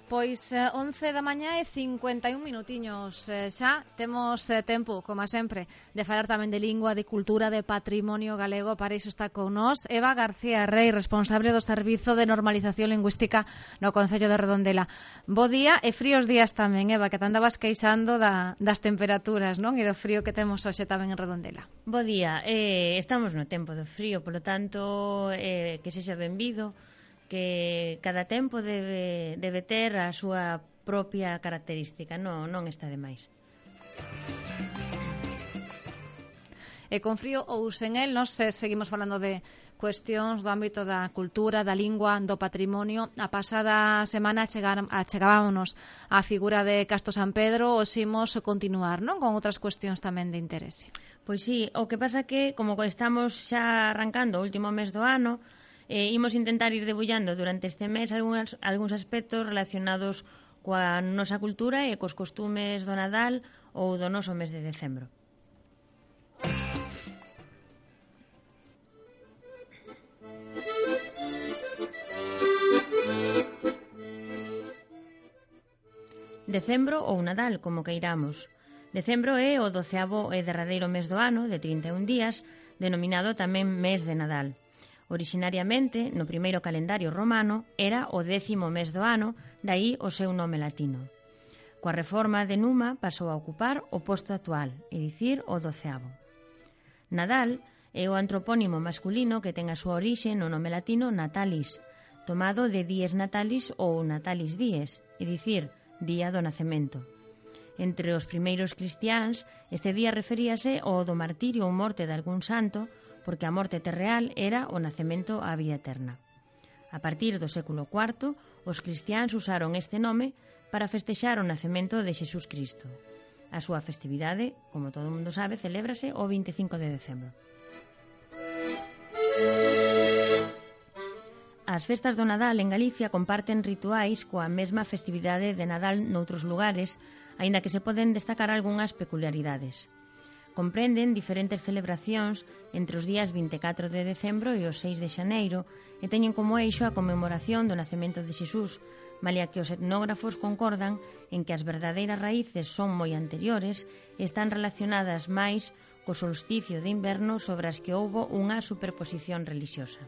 Pois 11 da mañá e 51 minutiños. Xa temos tempo, como sempre, de falar tamén de lingua, de cultura, de patrimonio galego. Para iso está con nós Eva García Rey, responsable do Servizo de Normalización Lingüística no Concello de Redondela. Bo día e fríos días tamén, Eva, que te andabas queixando das temperaturas, non? E do frío que temos hoxe tamén en Redondela. Bo día, estamos no tempo do frío, polo tanto, que sexa benvido, que cada tempo debe ter a súa propia característica, non está de máis. E con frío ou sen el, nos seguimos falando de cuestións do ámbito da cultura, da lingua, do patrimonio. A pasada semana achegábamos a figura de Castro San Pedro, os imos continuar, non? Con outras cuestións tamén de interese. Pois sí, o que pasa que, como estamos xa arrancando o último mes do ano, imos intentar ir debullando durante este mes algúns aspectos relacionados coa nosa cultura e cos costumes do Nadal ou do noso mes de decembro. Decembro ou Nadal, como queiramos. Decembro é o 12º e derradeiro mes do ano, de 31 días, denominado tamén mes de Nadal. Orixinariamente, no primeiro calendario romano, era o 10º mes do ano, daí o seu nome latino. Coa reforma de Numa pasou a ocupar o posto actual, é dicir, o 12º. Nadal é o antropónimo masculino que ten a súa orixe no nome latino natalis, tomado de dies natalis ou natalis dies, é dicir, día do nacemento. Entre os primeiros cristiáns, este día referíase ao do martirio ou morte de algún santo, porque a morte terreal era o nacemento á vida eterna. A partir do século IV, os cristiáns usaron este nome para festexar o nacemento de Xesús Cristo. A súa festividade, como todo mundo sabe, celébrase o 25 de decembro. As festas do Nadal en Galicia comparten rituais coa mesma festividade de Nadal noutros lugares, aínda que se poden destacar algunhas peculiaridades. Comprenden diferentes celebracións entre os días 24 de decembro e os 6 de xaneiro e teñen como eixo a conmemoración do nacemento de Xesús, malia que os etnógrafos concordan en que as verdadeiras raíces son moi anteriores e están relacionadas máis co solsticio de inverno sobre as que houbo unha superposición relixiosa.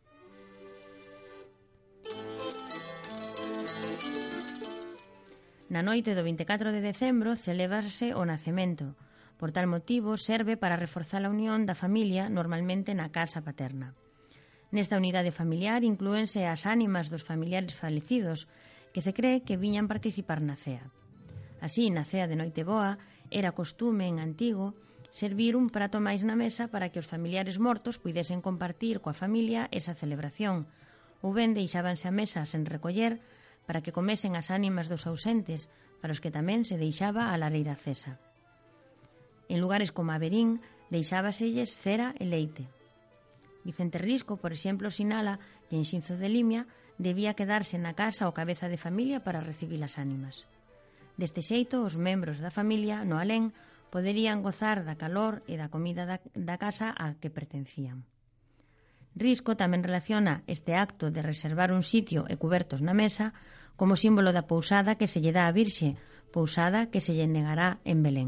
Na noite do 24 de decembro celébrase o nacemento. Por tal motivo, serve para reforzar a unión da familia normalmente na casa paterna. Nesta unidade familiar inclúense as ánimas dos familiares falecidos, que se cree que viñan participar na cea. Así, na cea de Noiteboa, era costume en antigo servir un prato máis na mesa para que os familiares mortos puidesen compartir coa familia esa celebración, ou ben deixábanse a mesa sen recoller para que comesen as ánimas dos ausentes, para os que tamén se deixaba a lareira acesa. En lugares como a Verín, deixábaselles cera e leite. Vicente Risco, por exemplo, sinala que en Xinzo de Limia debía quedarse na casa o cabeza de familia para recibir as ánimas. Deste xeito, os membros da familia, no alén, poderían gozar da calor e da comida da casa a que pertencían. Risco tamén relaciona este acto de reservar un sitio e cubertos na mesa como símbolo da pousada que se lle dá á Virxe, pousada que se lle negará en Belén.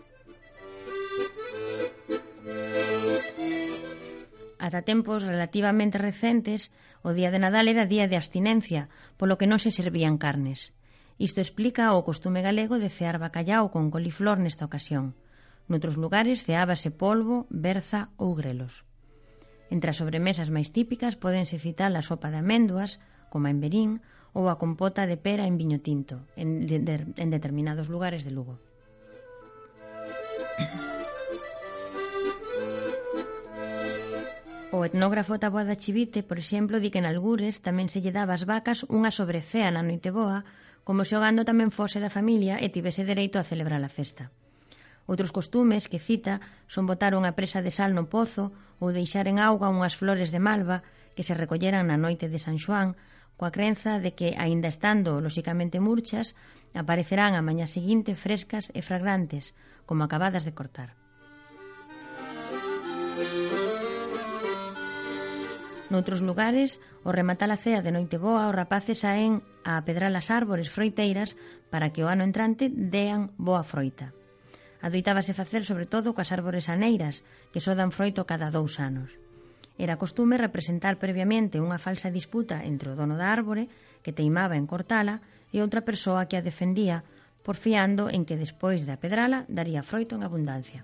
Ata tempos relativamente recentes, o día de Nadal era día de abstinencia, polo que non se servían carnes. Isto explica o costume galego de cear bacallau con coliflor nesta ocasión. Noutros lugares ceábase polvo, berza ou grelos. Entre as sobremesas máis típicas pódense citar a sopa de améndoas, como en Verín, ou a compota de pera en viño tinto, en determinados lugares de Lugo. O etnógrafo Taboada Chivite, por exemplo, di que en Algures tamén se lle daba ás vacas unha sobrecea na Noiteboa, como se o gando tamén fose da familia e tivese dereito a celebrar a festa. Outros costumes que cita son botar unha presa de sal no pozo ou deixar en auga unhas flores de malva que se recolleran na noite de San Xoán, coa crenza de que, aínda estando lóxicamente murchas, aparecerán a mañá seguinte frescas e fragrantes, como acabadas de cortar. Noutros lugares, ao rematar a cea de Noiteboa, os rapaces saen a pedrar as árbores froiteiras para que o ano entrante dean boa froita. Adoitábase facer sobre todo coas árbores aneiras, que só dan froito cada 2 anos. Era costume representar previamente unha falsa disputa entre o dono da árbore, que teimaba en cortala, e outra persoa que a defendía, porfiando en que despois de apedrala daría froito en abundancia.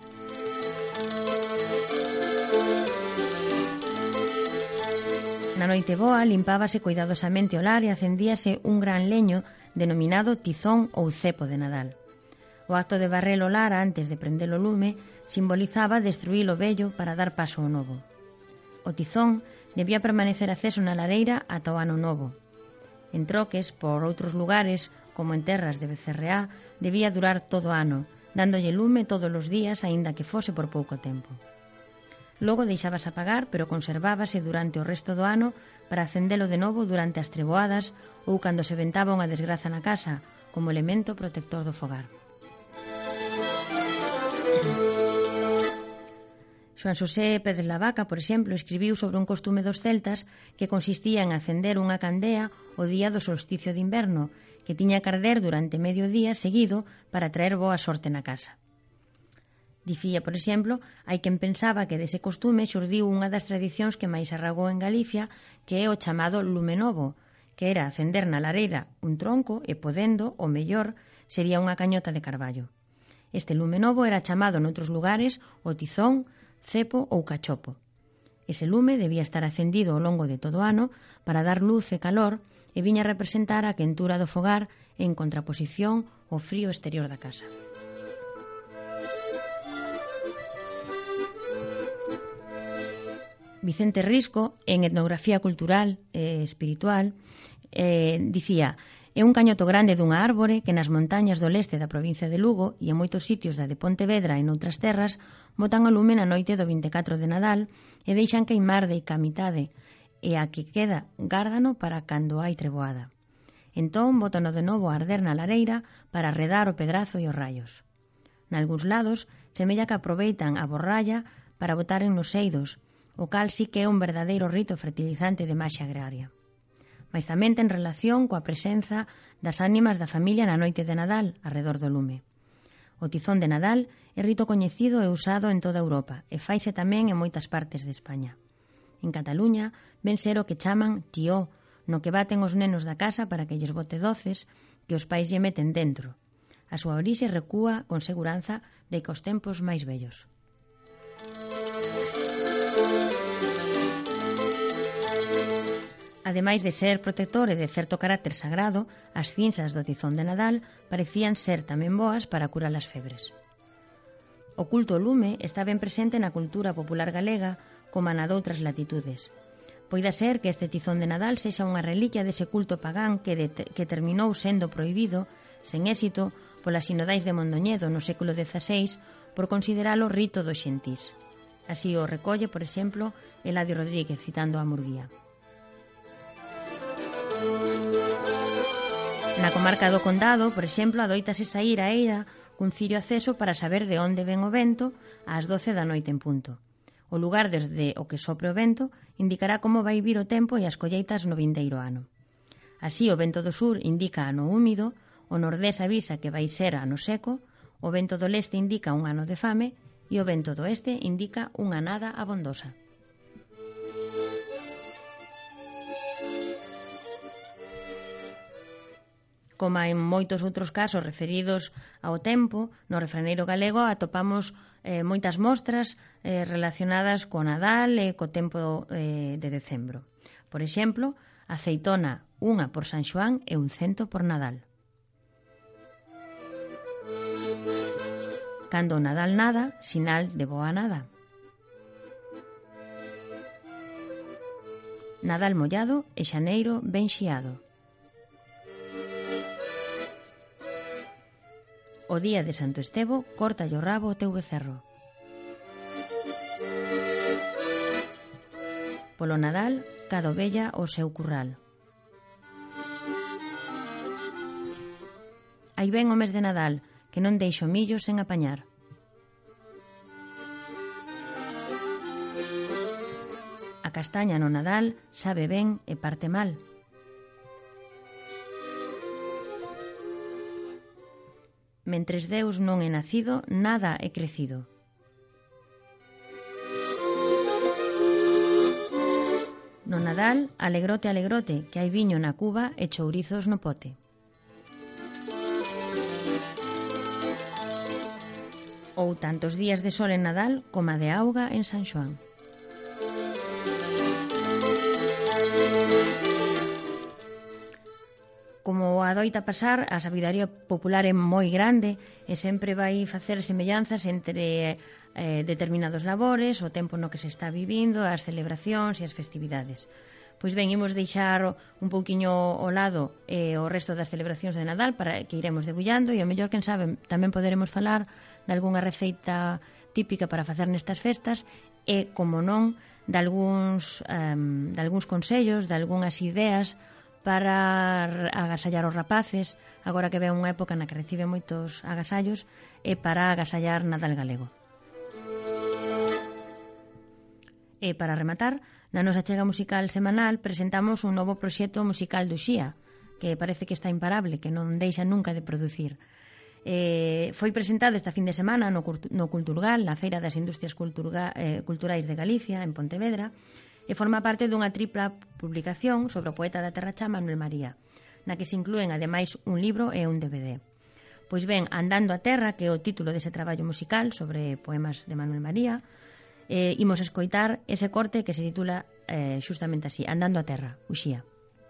Na noite boa limpábase cuidadosamente o lar e acendíase un gran leño denominado tizón ou cepo de Nadal. O acto de barrer o lar antes de prender o lume simbolizaba destruir o vello para dar paso ao novo. O tizón debía permanecer aceso na lareira ata o ano novo. En troques, por outros lugares, como en terras de Becerreá, debía durar todo o ano, dándolle lume todos os días, aínda que fose por pouco tempo. Logo deixábase apagar, pero conservábase durante o resto do ano para acendelo de novo durante as treboadas ou cando se ventaba unha desgraza na casa, como elemento protector do fogar. Xoan Xosé Pérez Lavaca, por exemplo, escribiu sobre un costume dos celtas que consistía en acender unha candea o día do solsticio de inverno, que tiña que arder durante medio día seguido para traer boa sorte na casa. Dicía, por exemplo, hai quen pensaba que dese costume xurdiu unha das tradicións que máis arragou en Galicia, que é o chamado lume novo, que era acender na lareira un tronco e, podendo, o mellor, sería unha cañota de carballo. Este lume novo era chamado noutros lugares o tizón, cepo ou cachopo. Ese lume debía estar acendido ao longo de todo o ano para dar luz e calor e viña a representar a quentura do fogar en contraposición ao frío exterior da casa. Vicente Risco, en Etnografía Cultural e Espiritual, dicía: é un cañoto grande dunha árbore que nas montañas do leste da provincia de Lugo e en moitos sitios da de Pontevedra e noutras terras botan o lume na noite do 24 de Nadal e deixan queimar de a mitade e a que queda gárdano para cando hai treboada. Entón bótano de novo a arder na lareira para arredar o pedrazo e os raios. Nalgúns lados semella que aproveitan a borralla para botaren nos eidos, o cal sí que é un verdadeiro rito fertilizante de maxia agraria. Mais tamén ten relación coa presenza das ánimas da familia na noite de Nadal, arredor do lume. O tizón de Nadal é rito coñecido e usado en toda Europa e faise tamén en moitas partes de España. En Cataluña ven ser o que chaman tió, no que baten os nenos da casa para que lles bote doces que os pais lle meten dentro. A súa orixe recúa con seguranza de que os tempos máis vellos. Ademais de ser protector e de certo carácter sagrado, as cinzas do tizón de Nadal parecían ser tamén boas para curar as febres. O culto ao lume está ben presente na cultura popular galega como na doutras latitudes. Poida ser que este tizón de Nadal sexa unha reliquia dese culto pagán que terminou sendo prohibido, sen éxito, polas sinodais de Mondoñedo no século XVI por consideralo rito dos xentís. Así o recolle, por exemplo, Eladio Rodríguez, citando a Murguía. Na comarca do Condado, por exemplo, adoítase saír a eira cun cirio aceso para saber de onde ven o vento ás 12 da noite en punto. O lugar desde o que sopre o vento indicará como vai vir o tempo e as colleitas no vindeiro ano. Así, o vento do sur indica ano húmido, o nordés avisa que vai ser ano seco, o vento do leste indica un ano de fame e o vento do oeste indica unha nada abondosa. Como en moitos outros casos referidos ao tempo, no refraneiro galego atopamos moitas mostras relacionadas co Nadal e co tempo de decembro. Por exemplo, aceitona unha por San Xoán e un cento por Nadal. Cando o Nadal nada, sinal de boa nada. Nadal mollado e xaneiro ben xiado. O día de Santo Estevo, corta o rabo o teu becerro. Polo Nadal, cada ovella o seu curral. Aí ven o mes de Nadal, que non deixo millo sen apañar. A castaña no Nadal sabe ben e parte mal. Mentres Deus non é nacido, nada é crecido. No Nadal, alegrote, alegrote, que hai viño na cuba e chourizos no pote. Ou tantos días de sol en Nadal como de auga en San Xoán. Como adoita pasar, a sabiduría popular é moi grande e sempre vai facer semellanzas entre determinados labores, o tempo no que se está vivindo, as celebracións e as festividades. Pois ben, imos deixar un pouquiño ao lado o resto das celebracións de Nadal para que iremos debullando e o mellor, quen sabe, tamén poderemos falar de algunha receita típica para facer nestas festas e, como non, de algúns consellos, de algunhas ideas para agasallar os rapaces, agora que ven unha época na que recibe moitos agasallos, e para agasallar Nadal galego. E para rematar, na nosa chega musical semanal presentamos un novo proxecto musical do Xía, que parece que está imparable, que non deixa nunca de producir. Foi presentado esta fin de semana no Culturgal, na Feira das Industrias Culturais de Galicia, en Pontevedra, e forma parte dunha tripla publicación sobre o poeta da Terra Cha Manuel María, na que se inclúen ademais un libro e un DVD. Pois ben, Andando a Terra, que é o título dese traballo musical sobre poemas de Manuel María, imos escoitar ese corte que se titula xustamente así, Andando a Terra, Uxía.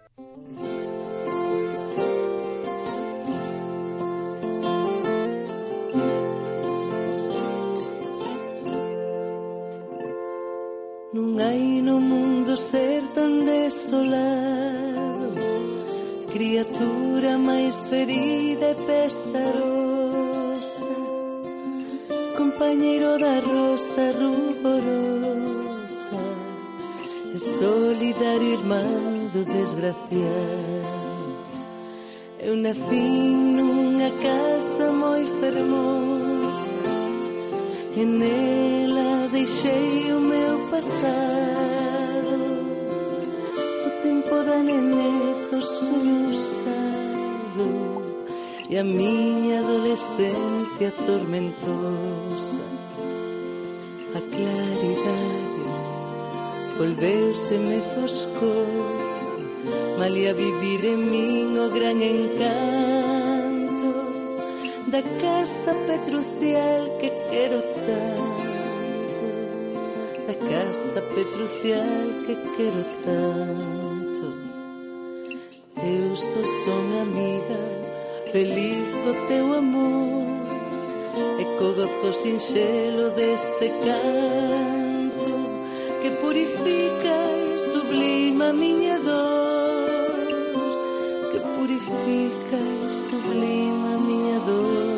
Non hai no mundo ser tan desolado, criatura máis ferida e pesarosa, compañeiro da rosa ruborosa e solidario irmán do desgraciado. Eu nacín nunha casa moi fermosa e nela deixei o meu pasado, o tempo da nenez, o sonhosado e a miña adolescencia tormentosa. A claridade volveuseme foscor, malia vivir en min o gran encanto da casa petrucial que quero tanto, da casa petrucial que quero tanto. Eu só son amiga feliz co teu amor e co gozo sinxelo deste canto que purifica e sublima a miña dor, que purifica e sublima a miña dor.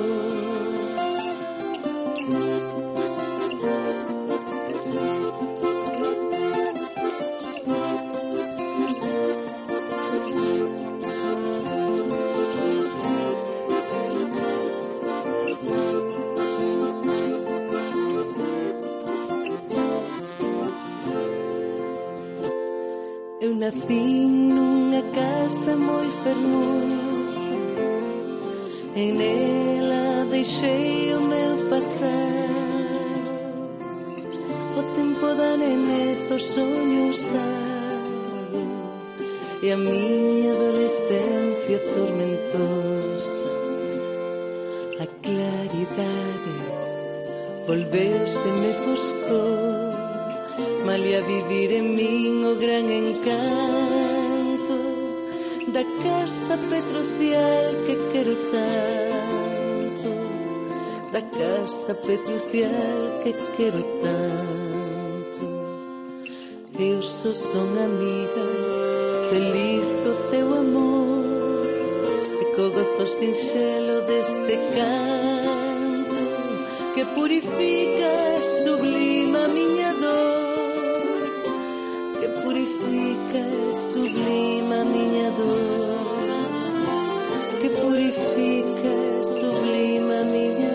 Eu nacín nunha casa moi fermosa e nela deixei o meu pasado, o tempo da nenez, o soño usado e a miña adolescencia tormentosa. A claridade volveuseme foscor, malia vivir en min o gran encanto da casa petrucial que quero tanto, da casa petrucial que quero tanto. Eu só son amiga feliz co teu amor e co gozo sinxelo deste canto que purifica e sublima a miña dor, que purifica e sublima a miña dor, que purifica e sublima a miña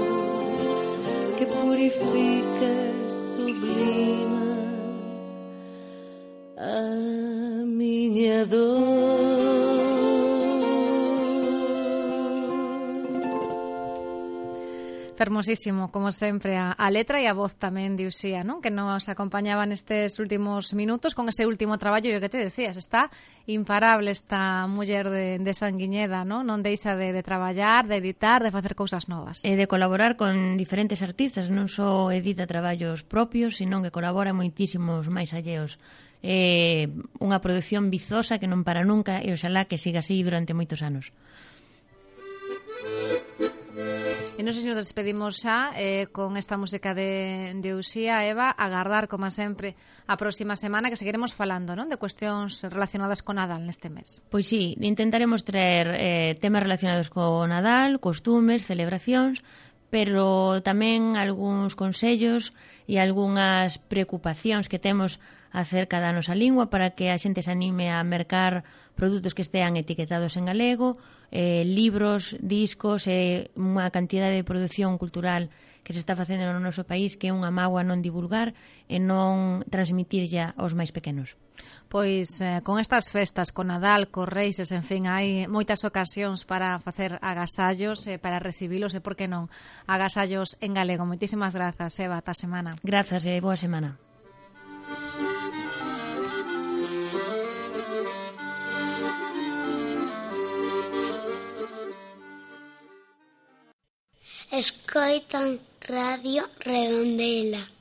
dor, que purifica e sublima Fermosísimo, como sempre, a letra e a voz tamén de Uxía, non? Que nos acompañaba nestes últimos minutos con ese último traballo, e o que te decías, está imparable esta muller de Sanguiñeda, non? Non deixa de traballar, de editar, de facer cousas novas. E de colaborar con diferentes artistas, non só edita traballos propios, sino que colabora moitísimos máis alleos. Unha produción vizosa que non para nunca e oxalá que siga así durante moitos anos. E non sei se nos despedimos xa con esta música de Uxía, Eva, agardar, como sempre, a próxima semana que seguiremos falando, non? De cuestións relacionadas con Nadal neste mes. Pois sí, intentaremos traer temas relacionados co Nadal, costumes, celebracións, pero tamén algúns consellos e algunhas preocupacións que temos acerca da nosa lingua para que a xente se anime a mercar produtos que estean etiquetados en galego, libros, discos e unha cantidade de produción cultural que se está facendo no noso país que é unha mágoa non divulgar e non transmitirlla aos máis pequenos. Pois con estas festas, con Nadal, con Reixes, en fin, hai moitas ocasións para facer agasallos, para recibilos e, por que non, agasallos en galego. Moitísimas grazas, Eva, ata semana. Grazas e boa semana. Escoitan Radio Redondela.